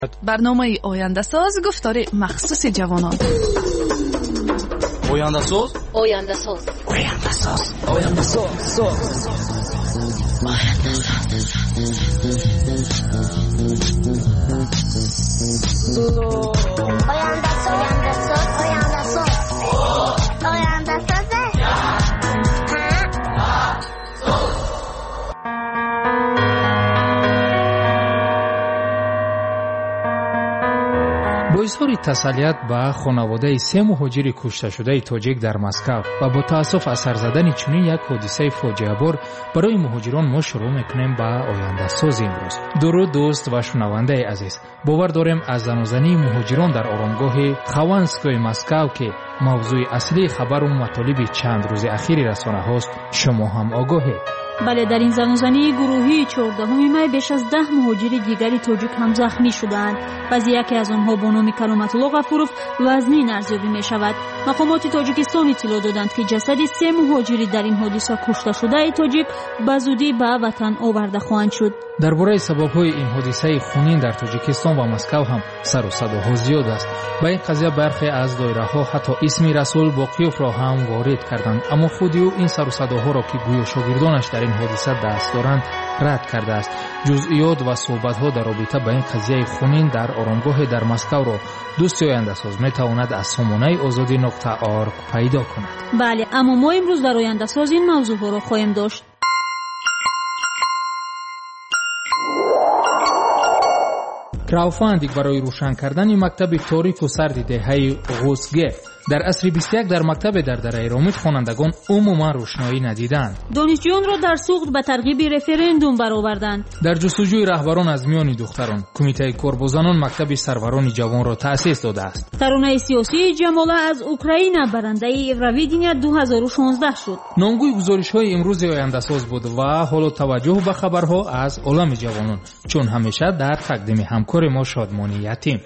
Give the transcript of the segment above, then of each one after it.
برنامه آینده ساز گفتار مخصوص جوانان. آینده ساز آینده ساز آینده ساز آینده ساز با اظهار تسلیت به خانواده 3 مهاجر کشته شده تاجیک در مسکو و با تأسف اثر زدن چنین یک حادثه فاجعه بار برای مهاجران ما شروع میکنیم به آینده ساز امروز. درود دوست و شنونده عزیز، باور داریم از زنازنی مهاجران در آرامگاه خوانسکوی مسکو که موضوع اصلی خبر و مطالب چند روز اخیر رسانه هاست شما هم آگاهید. بله، در این زنازنی گروهی 14 می بیش از 10 مهاجر دیگری تاجیک هم زخمی شدند. بعضی یکی از آنها با نام کرامت الله غفورов وزنی ارزیابی می شود. مقامات تاجیکستان اطلاع دادند که جسد 3 مهاجری در این حادثه کشته شده تاجیک به زودی به وطن آورده خواهند شد. درباره سبب‌های این حادثه خونین در تاجیکستان و مسکو هم سر و صداها زیاد است. با این قضیه برخی از دایره‌ها حتی اسم رسول باقیوف را هم وارد کردند، اما خود او این سر و صداها را که گویا شاگردانش در این حادثه دست دارند رد کرده است. جزئیات و صحبت‌ها در رابطه با این قضیه خونین در آرامگاه در مسکو را دوست آینده ساز می‌تواند از سامانه azadi.org پیدا کند. بله، اما ما امروز در آینده ساز این موضوع‌ها را خواهیم داشت. کراودفاندینگ برای روشن کردن مکتب تاریک و سرد دهه غوسگه در عصر 21 در مکتب در درایرامید خوانندگان عموما روشنایی ندیدند. دانشجویان را در سوخت به ترغیب رفراندوم برآوردند. در جستجوی رهبران از میان دختران، کمیته کاربازان مکتب سروران جوان را تأسیس داده است. ترانه سیاسی جماله از اوکراین برنده ایرویدینیا 2016 شد. نامگوی گزارش‌های امروز آینده ساز بود و حالا توجه به خبرها از عالم جوانان، چون همیشه در تقدیم همکار ما شادمانی یتیم.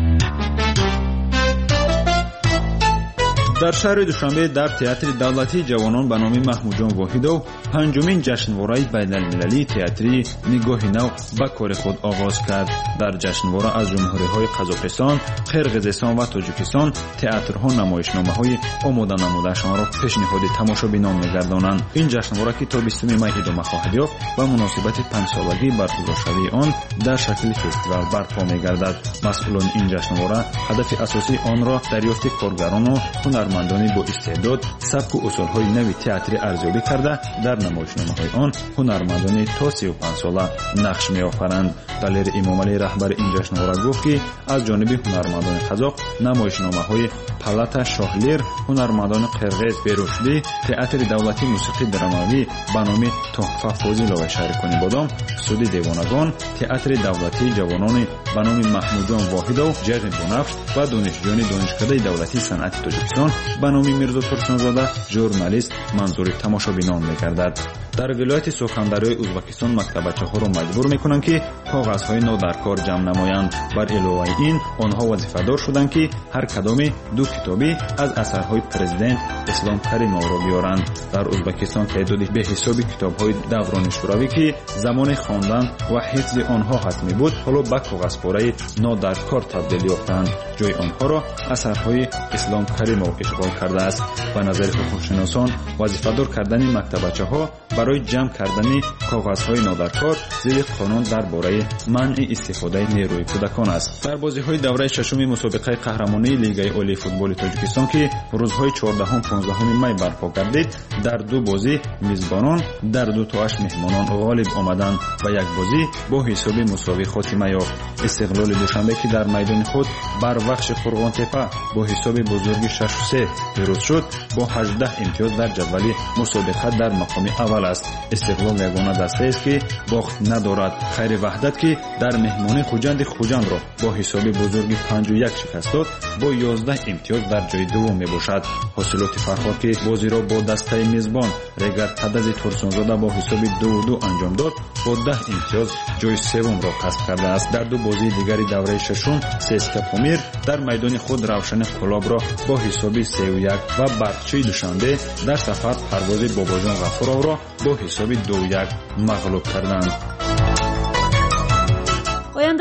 در شهر دوشنبه در تئاتر دولتی جوانان به نام محمودجان واحدов پنجمین جشنواره بین‌المللی تئاتری نگاه نو به کار خود آغاز کرد. در جشنواره از جمهوری‌های قزاقستان، قرقیزستان و تاجیکستان تئاترها نمایشنامه‌های آماده نموده‌شان را پیشنهاد تماشابینان می‌گردانند. این جشنواره که تا 20 می ادامه خواهد یافت و مناسبت 5 سالگی برگزارشوی آن در شکل فستیوال برپا می‌گردد. مسئولان این جشنواره هدف اساسی آن را دریافت کارگران و هنرمندانی با استعداد سبک و اصول‌های نوی تئاتری ارزیابی کرده در نمایشنامه‌های آن هنرمندانی تا 35 ساله نقش می‌آفرند. دلیر امامعلی رهبر این جشنواره گفت که از جانب هنرمندان قزاق نمایشنامه‌های پالاتا شاهلیر، هنرمندان قرقیز بیروشلی، تئاتر دولتی موسیقی درامایی به نام تحفه فاضل و شهرکانی بادام، سود دیوانگان، تئاتر دولتی جوانان به نام محمودجان واحدов، جغن بنفش و دانشجویان دانشکده دولتی صنعت تاجیکستان به نام میرزا ترسونزاده ژورنالیست منظور تماشابینان می‌گردد. در ولایت سخنوری ازبکستان مکتبچه‌ها را مجبور می‌کنند که کاغذهای نو در کار جمع نمایند. بر علاوه این آنها وظیفه‌دار شدند که هر کدام 2 کتابی از اثرهای پرزیدنت اسلام کریمov را بیارند. در ازبکستان تعداد به حساب کتاب‌های دوران شوروی که زمان خواندن و حفظ آنها حتمی بود حالا به کاغذپاره نو در کار تبدیل یافتند. جای آنها را اثرهای اسلام کریمov اشغال کرده است. به نظر حقوق‌شناسان وظیفه‌دار کردن مکتبچه‌ها برای جمع کردن کاغذهای نادرکار زیر قانون درباره منع استفاده نیروی کودکان است. در بازی‌های دوره ششم مسابقه قهرمانی لیگ عالی فوتبال تاجیکستان که روزهای 14 و 15 می برپا گردید، در 2 بازی میزبانان در 2 تاش مهمانان غالب آمدند و یک بازی با حساب مساوی خاتمه یافت. استقلال دوشنبه که در میدان خود بر بخش قرغانتپه با حساب بزرگی 6-3 پیروز شد، با 18 امتیاز در جدول مسابقه در مقام اول است. استقلال یگانه دسته است که باخت ندارد. خیر وحدت که در مهمانی خوجند را با حساب بزرگی 5-1 شکست داد، با 11 امتیاز در جای دوم میباشد. حاصلات فرهاد که بازی را با دسته میزبان رگر تدز ترسونزاده با حساب 2-2 انجام داد، با 10 امتیاز جای سوم را کسب کرده است. در 2 بازی دیگری دوره ششم سسکا پامیر در میدان خود روشن قلاب را با حساب 3-1 و برقچی دوشنبه در سفر پرواز باباجان غفورov را با حساب 2-1 مغلوب کردند.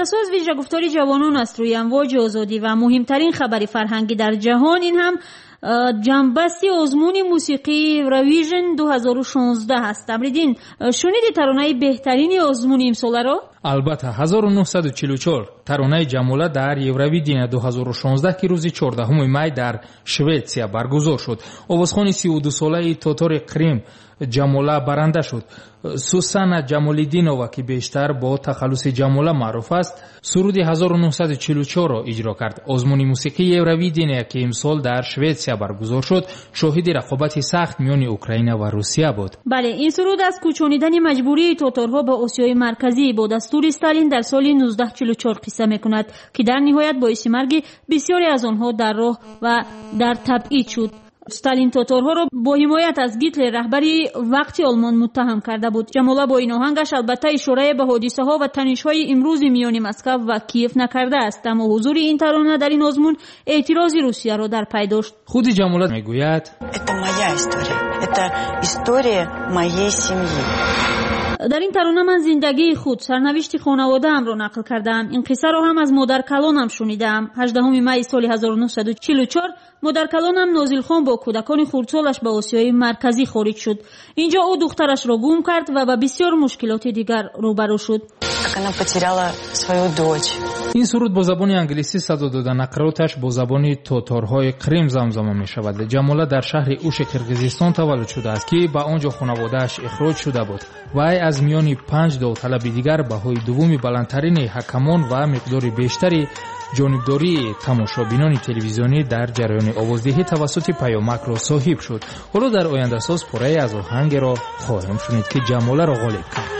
آینده‌ساز ویژه گفتار جوانان است روی امواج آزادی و مهمترین خبر فرهنگی در جهان. این هم جنبستی آزمون موسیقی رویژن 2016 است. امریدین شنیدی ترانه بهترین آزمون امسال را؟ البته 1944 ترانه جموله در یورویدین 2016 که روز 14 می در شویتسیا برگزار شد. آوازخوان 32 ساله تاتار قریم جموله برنده شد. سوسانا جمالیدینووا که بیشتر با تخلص جموله معروف است سرود 1944 را اجرا کرد. آزمون موسیقی یورویدین که امسال در شویتسیا برگزار شد شاهد رقابت سخت میان اوکراین و روسیه بود. بله، این سرود از کوچانیدن مجبوری تاتارها به آسیای مرکزی با دستور استالین در سال 1944 قصه میکند که در نهایت باعث مرگ بسیاری از آنها در راه و در تبعید شد. استالین تاتارها را با حمایت از گیتلر رهبری وقتی آلمان متهم کرده بود. جموله با این آهنگش البته اشاره به حادثه ها و تنش های امروز میان مسکو و کیف نکرده است، اما حضور این ترانه در این آزمون اعتراض روسیه را در پی داشت. خود جموله میگوید Это моя история. Это история моей семьи. در این ترانه من زندگی خود، سرنوشت خانواده‌ام را نقل کردم. این قصه را هم از مادر کلانم شنیدم. 18 می سال 1944 مادر کلانم نازل خان با کودکان خردسالش به آسیای مرکزی خارج شد. اینجا او دخترش را گم کرد و به بسیار مشکلات دیگر روبرو شد. این سرود با زبان انگلیسی صدا داده، نقراتش با زبان تاتارهای قریم زمزمه می شود. جموله در شهر اوش کرگزستان تولد شده است که به آنجا خانواده‌اش اخراج شده بود. وی از میان 5 داوطلب دیگر بهای دومی بلندترین حکمان و مقدار بیشتری جانبداری تماشابینان تلویزیونی در جریان آوازدهی توسط پیامک را صاحب شد. حالا در آینده ساز پاره از آهنگ را خواهیم شنید که جموله را غالب کرد.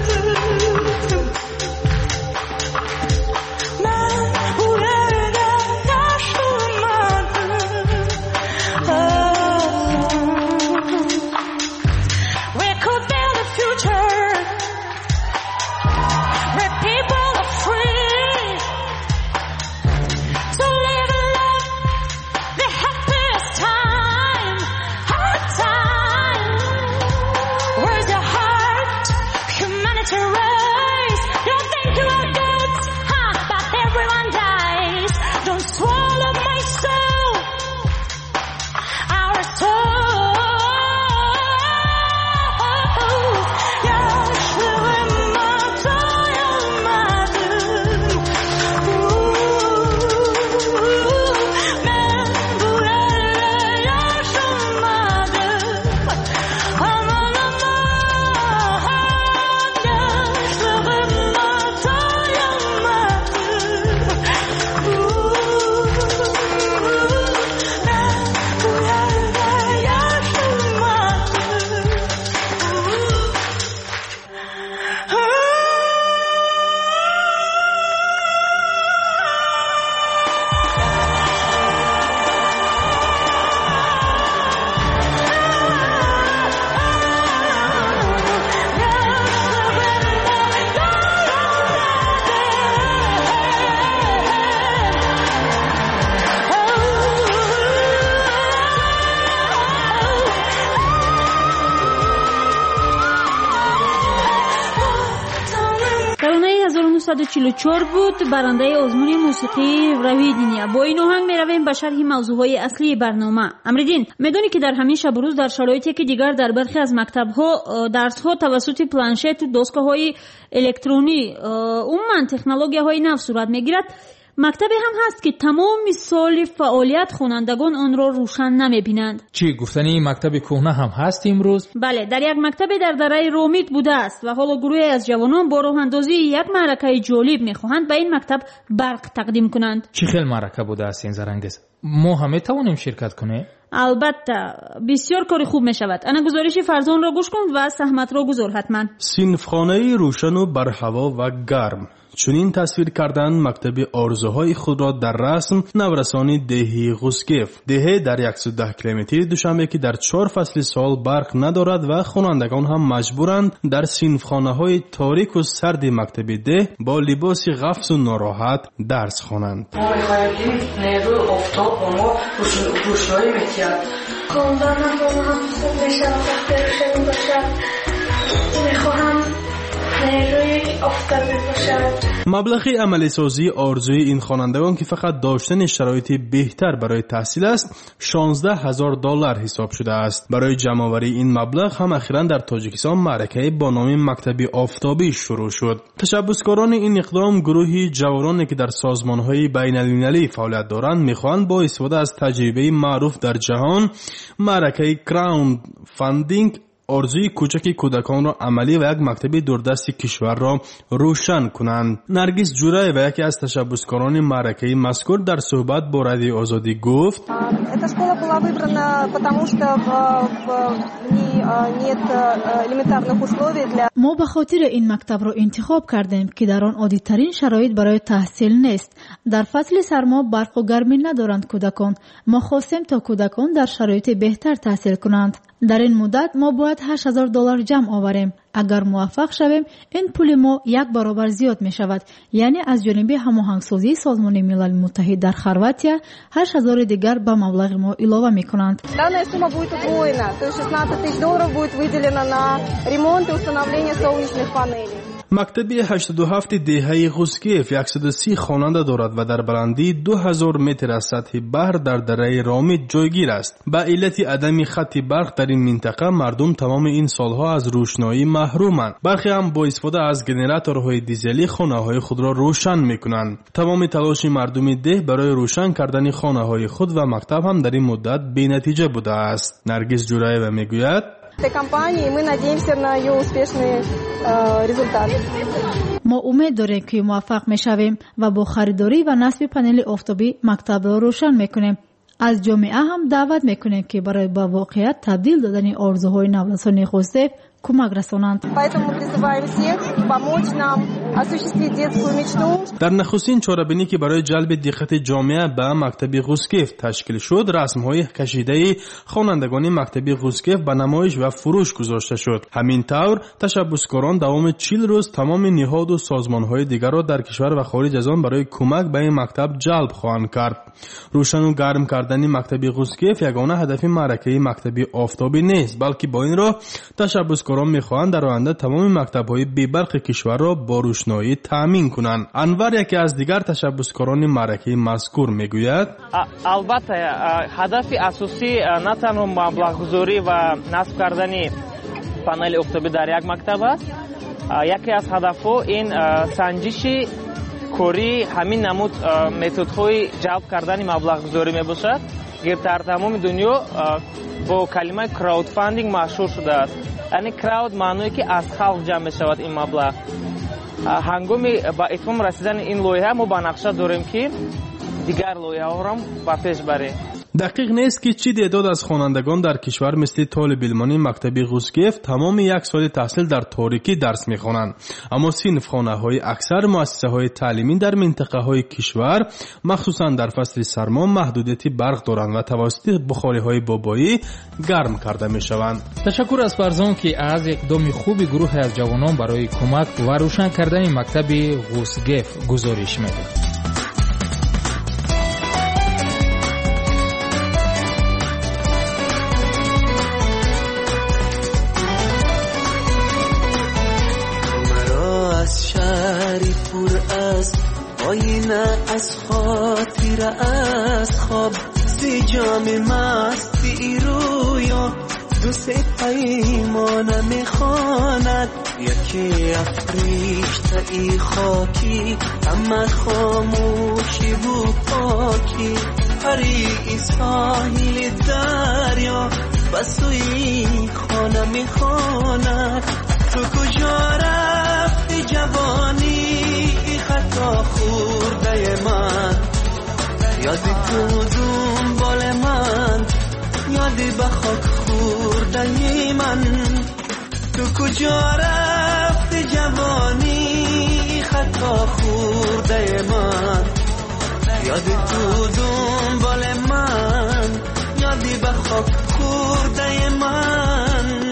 ترانه 1944 بود، برنده آزمون موسیقی رویدینیا. با این آهنگ می رویم به شرح موضوعهای اصلی برنامه. امریدین، میدونی که در همین شب و روز در شرایطی که دیگر در برخی از مکتب‌ها درس‌ها توسط پلنشت و دستگاه‌های الکترونی عموماً تکنولوژی‌های نو صورت می‌گیرد، مکتبی هم هست که تمام سال فعالیت خوانندگان آن را روشن نمی‌بینند. چی گفتنی مکتب کهنه هم هست امروز؟ بله، در یک مکتب در دره رومیت بوده است و حالا گروهی از جوانان با راه اندازی یک معرکه جالب می‌خواهند به این مکتب برق تقدیم کنند. چی خیلی معرکه بوده است این زرنگز؟ ما هم می‌توانیم شرکت کنیم؟ البته بسیار کار خوب می شود. انا گزارش فرزان را گوش کن و سهمت را گذار حتما. صنفخانه روشن و برهوا و گرم چنین تصویر کردن مکتب آرزوهای خود را در رسم نورسانی دهی غوسگف. دهه در 110 کیلومتری دوشنبه که در 4 فصل سال برق ندارد و خوانندگان هم مجبورند در صنفخانه های تاریک و سرد مکتب ده با لباس غفص و ناراحت درس خوانند. ما می‌خواهیم نیروی آفتاب با ما روشنایی می‌کند. خواندنم با هم خوب میشه و وقتی روشن باشه. میخواهم نیروی آفتابی باشد. مبلغ عملی سازی آرزوی این خوانندگان که فقط داشتن شرایط بهتر برای تحصیل است $16,000 حساب شده است. برای جمع‌آوری این مبلغ هم اخیراً در تاجیکستان معرکه با نام مکتب آفتابی شروع شد. تشبثکاران این اقدام گروهی جوانانی که در سازمان‌های بین‌المللی فعالیت دارند می‌خواهند با استفاده از تجربه معروف در جهان معرکه کراوند فاندینگ آرزوی کوچک کودکان را عملی و یک مکتب دوردست کشور را روشن کنند. نرگس جورای و یکی از تشبثکاران معرکه مذکور در صحبت با رادیو آزادی گفت: Эта школа была выбрана потому что в ней нет элементарных условий для ما به خاطر این مکتب را انتخاب کردیم که در آن عادی‌ترین شرایط برای تحصیل نیست. در فصل سرما برق و گرمی ندارند کودکان. ما خواستیم تا کودکان در شرایط بهتر تحصیل کنند. در این مدت ما باید $8,000 جمع آوریم. اگر موفق شویم این پول ما یک برابر زیاد می شود. یعنی از جانب هماهنگسازی سازمان ملل متحد در خرواتیا $8,000 دیگر به مبلغ ما اضافه می کنند. Данная сумма будет удвоена, то есть $16,000 будет выделено на ремонт и установление солнечных панелей. مکتب 87 دهه غوسگیف 130 خواننده دارد و در بلندی 2000 متر از سطح بحر در دره رامید جایگیر است. به علت عدم خط برق در این منطقه مردم تمام این سالها از روشنایی محرومند. برخی هم با استفاده از ژنراتورهای دیزلی خانه‌های خود را روشن می‌کنند. تمام تلاش مردم ده برای روشن کردن خانه‌های خود و مکتب هم در این مدت بی‌نتیجه بوده است. نرگس جورایeva میگوید: ما امید داریم که موفق میشویم و با خریداری و نصب پنل آفتابی مکتب را روشن میکنیم. از جامعه هم دعوت میکنیم که برای به واقعیت تبدیل دادن آرزوهای نوسان غوسگیف کمک رسانند. در نخستین چاره‌بینی که برای جلب دقت جامعه به مکتب غوسگیف تشکیل شد، رسم‌های کشیده خوانندگان مکتب غوسگیف به نمایش و فروش گذاشته شد. همین طور تشبثکاران دوام 40 روز تمام نهاد و سازمان‌های دیگر را در کشور و خارج از آن برای کمک به این مکتب جلب خواهند کرد. روشن و گرم کردن مکتب غوسگیف یگانه هدف معرکه مکتب آفتابی نیست، بلکه با این راه تشبثکاران می‌خواهند در آینده تمام مکتب‌های بی‌برق کشور را با روشنایی تامین کنند. انور یکی از دیگر تشبثکاران معرکه مذکور میگوید: البته هدف اساسی نه تنها مبلغ‌گذاری و نصب کردن پنل آفتابی در یک مکتب است. یکی از هدف‌ها این سنجش کاری همین نمود متدهای جلب کردن مبلغ‌گذاری میباشد. در تمام دنیا با کلمه کراود فاندینگ مشهور شده است. یعنی کراود معنی که از خلق جمع می‌شود این مبلغ. هنگام با اتمام رسیدن این لایحه ما با نقشه داریم که دیگر لایحه‌ها را با پیش بریم. دقیق نیست که چی تعداد از خوانندگان در کشور مثل طالب علمانی مکتب غوسگیف تمام یک سال تحصیل در تاریکی درس می‌خوانند، اما صنفخانه‌های اکثر مؤسسه‌های تعلیمی در منطقه‌های کشور مخصوصاً در فصل سرما محدودیت برق دارند و توسط بخاری‌های بابایی گرم کرده می‌شوند. تشکر از فرزان که از اقدام خوبی گروه از جوانان برای کمک و روشن کردن مکتب غوسگیف گزارش می‌دهد. آینه از خاطر از خواب سی جام مستی رویا دوست پیمانه میخواند یکی افریشته ای خاکی اما خاموشی و پاکی پری ساحل دریا بسوی خانه میخواند تو کجا رفتی جوانی خطا خورده من یادی تو دنبال من یادی به خاک خورده من تو کجا رفتی جوانی خطا خورده من یادی تو دنبال من یادی به خاک خورده من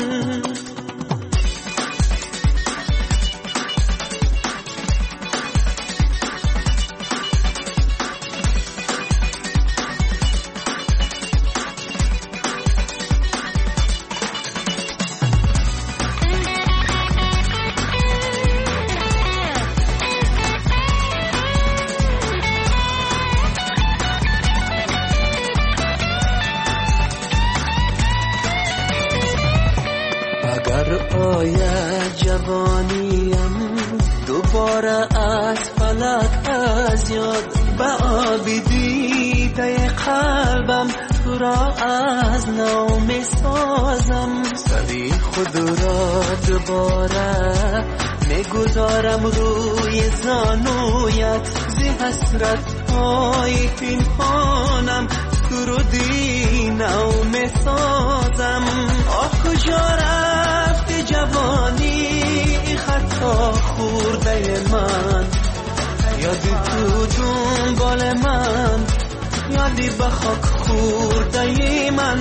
جوانیم دوباره از فلک از یاد به آبی دیده قلبم تو را از نو می سازم سری خود را دوباره می گذارم روی زانویت زی حسرت های پنهانم تو رو دی نو می سازم کجا رفتی جوانی خطا خورده من یادی تو دنبال من یادی به خاک خورده من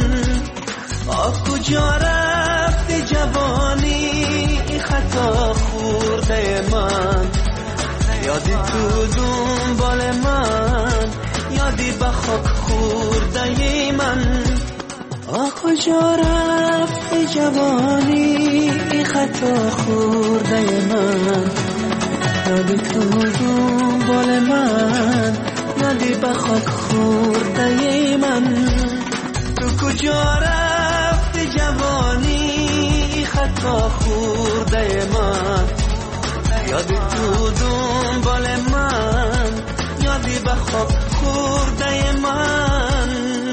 کجا رفتی جوانی خطا خورده من یادی تو دنبال من یادی به خاک خورده من کجا رفتی جوانی خطا خورده من یادی تو دنبال من یادی به خاک خورده من تو کجا رفتی جوانی خطا خورده من یادی تو دنبال من یادی به خاک خورده من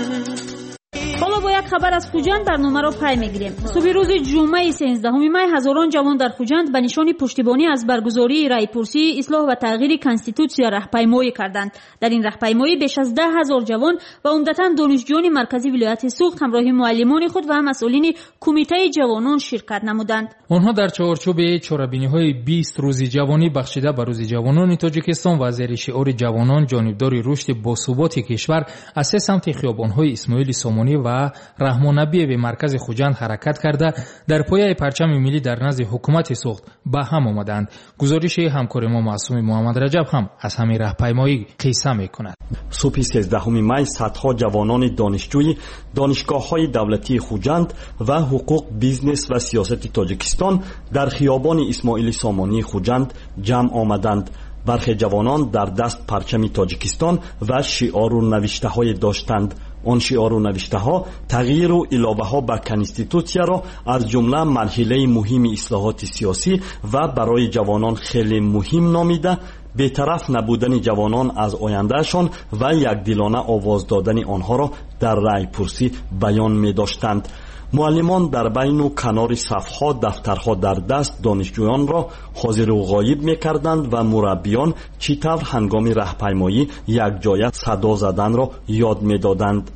حالا با یک خبر از خوجند برنامه را پی میگیریم. صبح روز جمعه 13 می هزاران جوان در خوجند به نشان پشتیبانی از برگزاری رایپرسی اصلاح و تغییر کانستیتوسیا راهپیمایی کردند. در این راهپیمایی بیش از 10,000 جوان و عمدتاً دانشجویان مرکزی ولایت سوخت همراه معلمان خود و مسئولین کمیته جوانان شرکت نمودند. آنها در چارچوب چاره‌بینی‌های 20 روزی جوانی بخشیده به روز جوانان تاجیکستان و زیر شعار جوانان جانبدار رشد باثبات کشور از سه سمت خیابان‌های اسماعیل سامانی و رحمان نبی به مرکز خوجند حرکت کرده در پایه پرچم ملی در نزد حکومت سوخت به هم آمدند. گزارش همکار ما معصوم محمد رجب هم از همین راهپیمایی قصه می‌کند. صبح 13 می صدها جوانان دانشجوی دانشگاه‌های دولتی خوجند و حقوق بیزنس و سیاست تاجیکستان در خیابان اسماعیل سامانی خوجند جمع آمدند. برخی جوانان در دست پرچم تاجیکستان و شعار و نوشته‌های داشتند. آن شعار و نوشته‌ها تغییر و اضافه‌ها به کانستیتوسیا را از جمله مرحله مهم اصلاحات سیاسی و برای جوانان خیلی مهم نامیده، بی‌طرف نبودن جوانان از آیندهشان و یکدلانه آواز دادن آنها را در رای پرسی بیان می‌داشتند. معلمان در بین و کنار صفها دفترها در دست دانشجویان را حاضر و غایب می‌کردند و مربیان چطور هنگام راهپیمایی یک جای صدا زدن را یاد می‌دادند.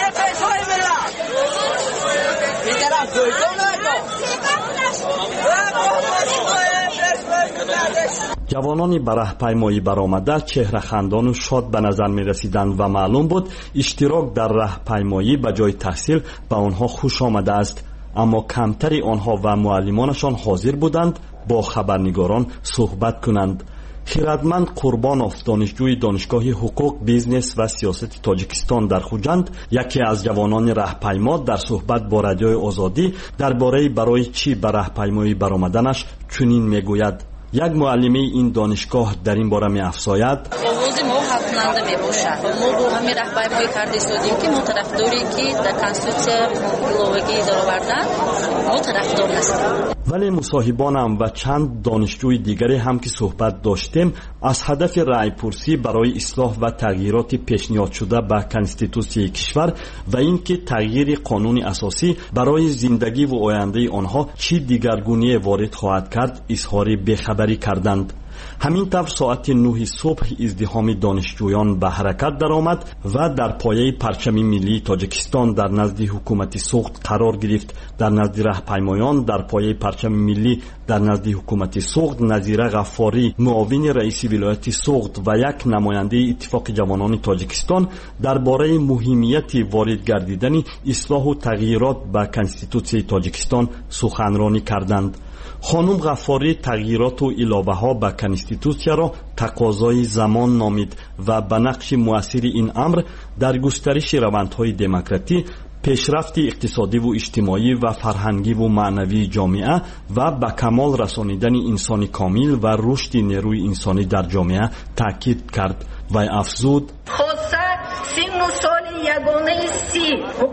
جوانانی به راهپیمایی برآمده چهره خندان و شاد به نظر می رسیدند و معلوم بود اشتراک در راهپیمایی به جای تحصیل به آنها خوش آمده است، اما کمتری آنها و معلمانشان حاضر بودند با خبرنگاران صحبت کنند. خیرتمند قربانوف دانشجوی دانشگاه حقوق بیزنس و سیاست تاجیکستان در خوجند یکی از جوانان راهپیما در صحبت با رادیوی آزادی درباره برای چی به راهپیمایی برآمدنش چنین میگوید. یک معلمه این دانشگاه در این باره می افزاید: آواز ما حل کننده می باشد. ما با همین راهپیمایی کرده شدیم که ما طرفداری که در کانستیتوسیا ایلاوگی در آوردن ما طرفدار هستیم. ولی مصاحبانم و چند دانشجوی دیگری هم که صحبت داشتیم از هدف رای پرسی برای اصلاح و تغییرات پیشنهاد شده به کانستیتوسیای کشور و اینکه تغییر قانون اساسی برای زندگی و آینده آنها چی دیگرگونی وارد خواهد کرد اظهار بی‌خبری کردند. همین طور ساعت 9 صبح ازدحام دانشجویان به حرکت درآمد و در پایه پرچم ملی تاجیکستان در نزد حکومت سوخت قرار گرفت. در نزد راهپیمایان در پایه پرچم ملی در نزد حکومت سوخت نظیره غفاری معاون رئیس ولایت سوخت و یک نماینده اتفاق جوانان تاجیکستان درباره مهمیت وارد گردیدن اصلاح و تغییرات به کانستیتوسیای تاجیکستان سخنرانی کردند. خانم غفاری تغییرات و اضافه‌ها به کانستیتوسیا را تقاضای زمان نامید و به نقش مؤثر این امر در گسترش روندهای دموکراسی، پیشرفت اقتصادی و اجتماعی و فرهنگی و معنوی جامعه و به کمال رسانیدن انسان کامل و رشد نیروی انسانی در جامعه تاکید کرد و افزود: خاصه سن و سال یگانه سی مقرر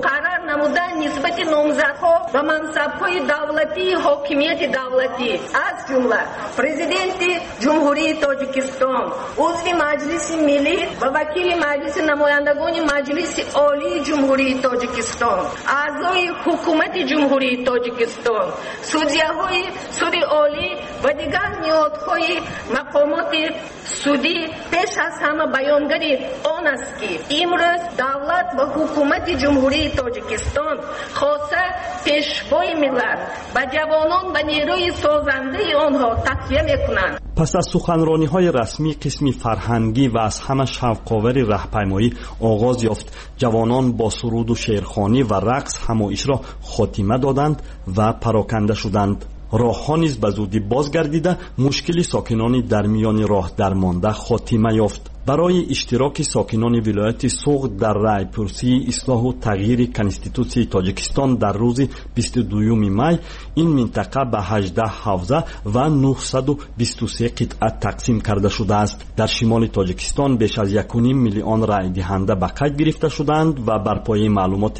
نمودن نسبت نامزدها و منصب‌های دولتی حاکمیت دولتی از جمله پرزیدنت جمهوری تاجیکستان، عضو مجلس ملی و وکیل مجلس نمایندگان مجلس عالی جمهوری تاجیکستان، اعضای حکومت جمهوری تاجیکستان، سودیه‌های سود عالی و دیگر نهادهای مقامات سودی پیش از همه بیانگر آن است که امروز دولت و حکومت جمهوری تاجیکستان خواسته پیشوای ملت به جوانان و نیروی سازنده آنها تکیه میکنند. پس از سخنرانی‌های رسمی قسم فرهنگی و از همه شوق‌آور راهپیمایی آغاز یافت. جوانان با سرود و شعرخوانی و رقص همایش را خاتمه دادند و پراکنده شدند. راه‌ها نیز به زودی بازگردیده مشکل ساکنان در میان راه درمانده خاتمه یافت. برای اشتراک ساکنان ولایت سوغد در رایپرسی اصلاح و تغییر کنستیتوسی تاجیکستان در روز 22 می این منطقه به 18 حوزه و 923 قطعه تقسیم کرده شده است. در شمال تاجیکستان بیش از 1.5 میلیون رای دهنده به قید گرفته شدند و بر پایه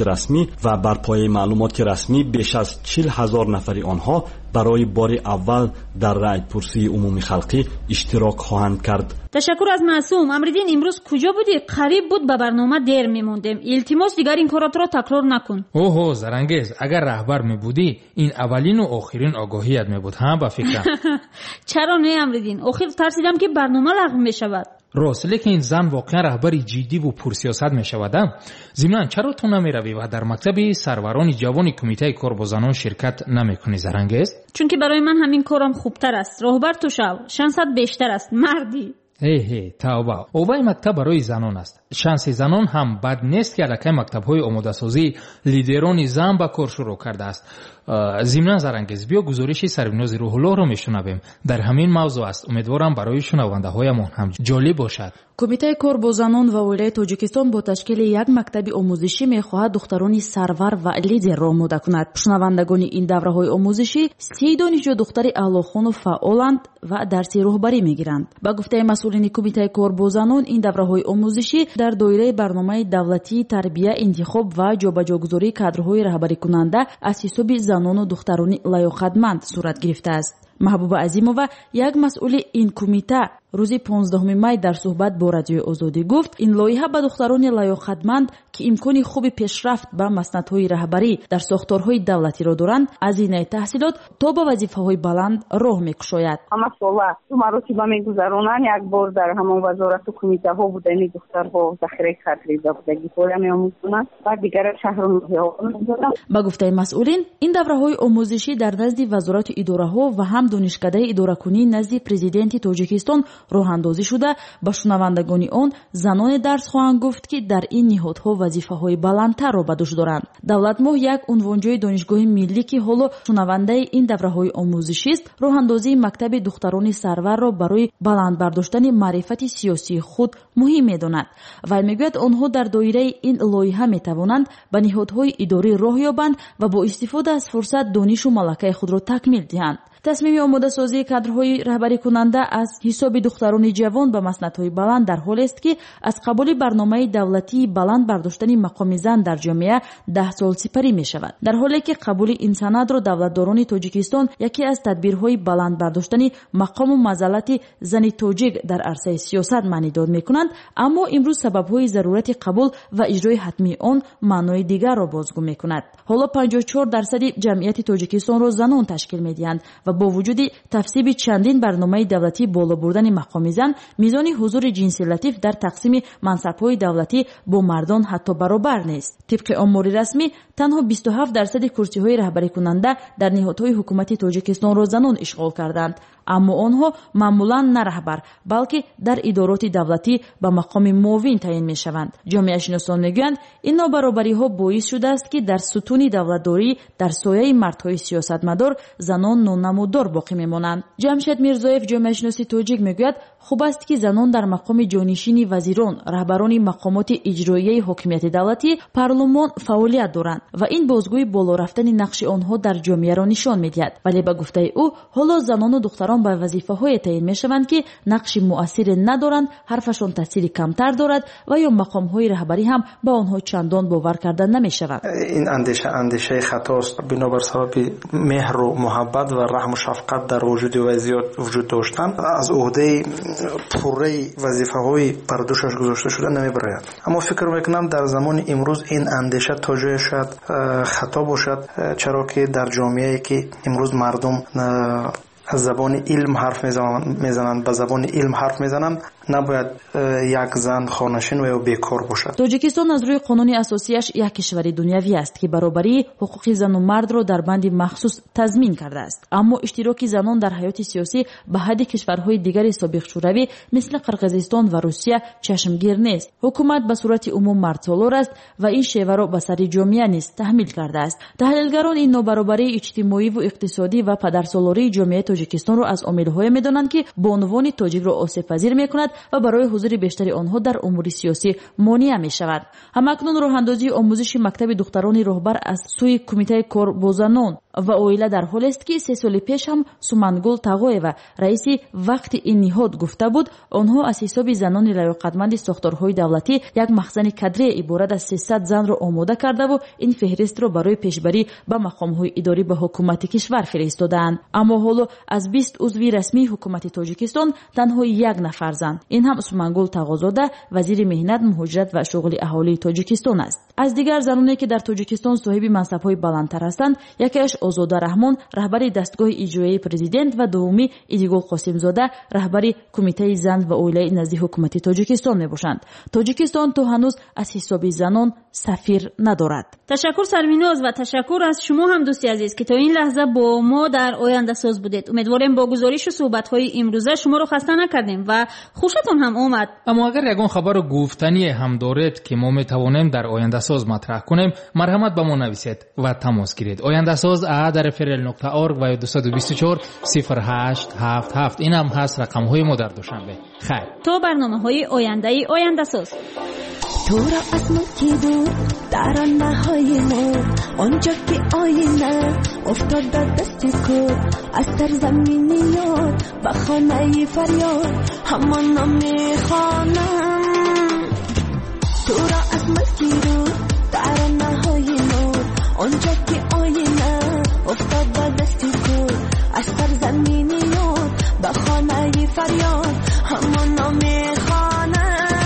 معلومات رسمی بیش از 40,000 نفر آنها برای بار اول در رایپرسی عمومی خلقی اشتراک خواهند کرد. تشکر از معصوم. امریدین امروز کجا بودی؟ قریب بود به برنامه دیر میموندیم. التماس دیگر این کارات را تکرار نکن. اوه زرنگیز، اگر رهبر می بودی این اولین و آخرین آگاهیت می بود. ها به فکرم. چرا نه امریدین؟ آخر ترسیدم که برنامه لغو می شود. راست، لیکن این زن واقعا رهبری جدی و پرسیاست می شود. ضمناً چرا تو نمی روی و در مکتب سروران جوان کمیته کار با زنان شرکت نمی کنی زرنگیز؟ چون که برای من همین کارم خوبتر است. راهبر تو شو، شانست بیشتر است. مردی. هی توبه. اوبای مکتب برای زنان است. شانس زنان هم بد نیست که الکی مکتب‌های آماده سازی لیدران زن با کار شروع کرده است. ضمناً زرنگیز بیا گزارش سربناز روح الله را میشنویم. در همین موضوع است. امیدوارم برای شنونده‌هایمان هم جالب باشد. کمیته کار با زنان و ولایت تاجیکستان با تشکیل یک مکتب آموزشی می‌خواهد دختران سرور و لیدر را آماده کند. شنوندگان این دوره‌های آموزشی 30 دانشجو دختر اعلی‌خوان و فعالند و درس راهبری می‌گیرند. با گفته مسئولین کمیته کار با زنان این دوره‌های آموزشی در دایره برنامه دولتی تربیت، انتخاب و جابجاگذاری کادرهای رهبری کننده از حساب زنان و دختران لایقتمند صورت گرفته است. محبوبه عظیمова یک مسئول این کمیته روز 15 می در صحبت با رادیو آزادی گفت این لایحه به دختران لایقتمند که امکان خوب پیشرفت به مسندهای رهبری در ساختارهای دولتی را دارند هزینه تحصیلات تا به وظیفه‌های بلند راه می‌کشاید. همه سالا تو مراتب می‌گذرونن. یک بار در همان وزارت و کمیته ها بودن دخترها ذخیره خاطری بودگی پول می‌آموزند و دیگر شهرها می‌دادند. با گفته مسئولین این دوره‌های آموزشی در نزد وزارت اداره‌ها و هم دانشکده اداره‌کنی نزد پرزیدنت تاجیکستان راه اندازی شده. با شنوندگان آن زنان درس خواهند گفت که در این نهادها وظیفه‌های بلندتر را به دوش دارند. دولت ماه یک عنوانجوی دانشگاه ملی که حالا شنونده این دوره‌های آموزشی است راه اندازی مکتب دختران سرور را برای بلند برداشتن معرفت سیاسی خود مهم می‌داند و میگوید آنها در دایره این لایحه می‌توانند به نهادهای اداری راه یابند و با استفاده از فرصت دانش و ملکه خود را تکمیل دهند. تصمیم آماده سازی کادرهای رهبری کننده از حساب دختران جوان به مسندهای بلند در حال است که از قبول برنامه دولتی بلند برداشتن مقام زن در جامعه 10 سال سپری می شود. در حالی که قبول این سند را دولتداران تاجیکستان یکی از تدبیرهای بلند برداشتن مقام و منزلت زن تاجیک در عرصه سیاست معنی داد می کنند، اما امروز سببهای ضرورت قبول و اجرای حتمی آن معنای دیگر را بازگو می کند. حالا 54% جمعیت تاجیکستان را زنان تشکیل می دهند و با وجود تفسیب چندین برنامه دولتی بالا بردن مقام زن، میزان حضور جنسی لطیف در تقسیم منصب‌های دولتی با مردان حتی برابر نیست. طبق آمار رسمی تنها 27% کرسی‌های رهبری کننده در نهادهای حکومتی تاجیکستان را زنان اشغال کردند، اما آنها معمولاً نه رهبر بلکه در ادارات دولتی به مقام معاون تعیین می‌شوند. جامعه شناسان میگویند این نابرابری‌ها باعث شده است که در ستون دولتداری در سایه مردهای سیاستمدار زنان نونمودار باقی میمانند. جمشید میرزایف جامعه شناس تاجیک میگوید خوب است که زنان در مقام جانشین وزیران، رهبران مقامات اجرایی حاکمیت دولتی، پارلمان فعالیت دارند و این بازگوی بالا رفتن نقش آنها در جامعه را نشان می‌دهد. ولی به گفته او حالا زنان و دختران به وظیفه‌های تعیین می‌شوند که نقش مؤثری ندارند، حرفشان تاثیر کمتر دارد و یا مقام‌های رهبری هم به آنها چندان باور کردن نمی‌شود. این اندیشه خطاست. بنابر سبب مهر و محبت و رحم و شفقت در وجود وضعیت داشتن از عهده پوره وظیفه‌های بر دوشش گذاشته شده نمی‌براید. اما فکر می‌کنم در زمان امروز این اندیشه تا جای شاید خطا باشد، چرا که در جامعه‌ای که امروز مردم از زبان علم حرف میزنند به زبان علم حرف میزنند، نباید یک زن خانه‌نشین و یا بیکار باشد. تاجیکستان از روی قانون اساسیش یک کشور دنیوی است که برابری حقوق زن و مرد را در بند مخصوص تضمین کرده است. اما اشتراک زنان در حیات سیاسی به حد کشورهای دیگر سابق شوروی مثل قرقیزستان و روسیه چشمگیر نیست. حکومت به صورت عموم مردسالار است و این شیوه را به سر جامعه نیز تحمیل کرده است. تحلیلگران این نابرابری اجتماعی و اقتصادی و پدرسالاری جامعه تاجیکستان را از عامل‌های می‌دانند که بانوان تاجیک را آسیب‌پذیر می‌کند و برای حضور بیشتر آنها در امور سیاسی مانع می‌شود. همکنون راه‌اندازی آموزش مکتب دختران راهبر از سوی کمیته کار با زنان و اویله در حال است که 3 سال پیش هم سومنگل تقایوا رئیس وقت این نهاد گفته بود آنها از حساب زنان لیاقتمند ساختارهای دولتی یک مخزن کادری عبارت از 300 زن را آماده کرده و این فهرست را برای پیشبری به مقام‌های اداری به حکومت کشور فرستادند. اما حالا از 20 عضو رسمی حکومت تاجیکستان تنها 1 نفر زن، این هم سومنگل تقازاده وزیر مهنت، مهاجرت و شغل اهالی تاجیکستان است. از دیگر زنانی که در تاجیکستان صاحب منصب‌های بلندتر هستند، یکیش آزاده رحمان رهبر دستگاه اجرایی پرزیدنت و دومی ایدیگل قاسمزاده رهبر کمیته زن و اویله نزد حکومت تاجیکستان میباشند. تاجیکستان تا هنوز از حساب زنان سفیر ندارد. تشکر سرمیناز و تشکر از شما هم دوستی عزیز که تا این لحظه با ما در آینده ساز بودید. امیدواریم با گزارش و صحبت‌های امروزه شما رو خسته نکردیم و خوشتون هم اومد. اما اگر یگان خبر گفتنی هم دارید که ما میتوانیم در آینده ساز مطرح کنیم، مرحمت به ما نویسید و تماس گیرید. آینده ساز @frl.org و 224 0877 این هم هست رقم‌های ما در دوشنبه. خیر تا برنامه‌های آینده ساز. تو را از ملکی دور در نهای نور، آنجا که آینه افتاد دست کور، از سرزمین یار به خانه فریاد همان میخوانم. تو را از ملکی دور در نهای نور، آنجا که آینه افتاد دست کور، از سرزمین یار به خانه فریاد همان میخوانم.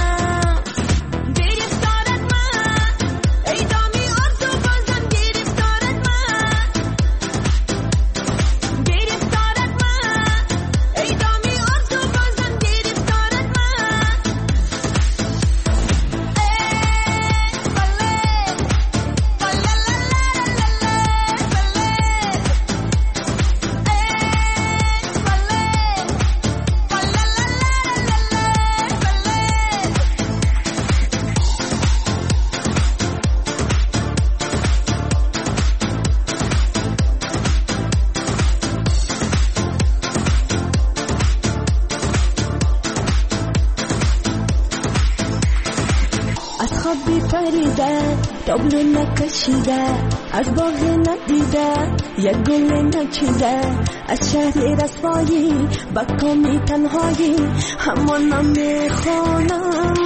تابلو نکشیده از باغ ندیده، یک گل نچیده از شهر رسوایی با کامی تنهایی همان میخوانم.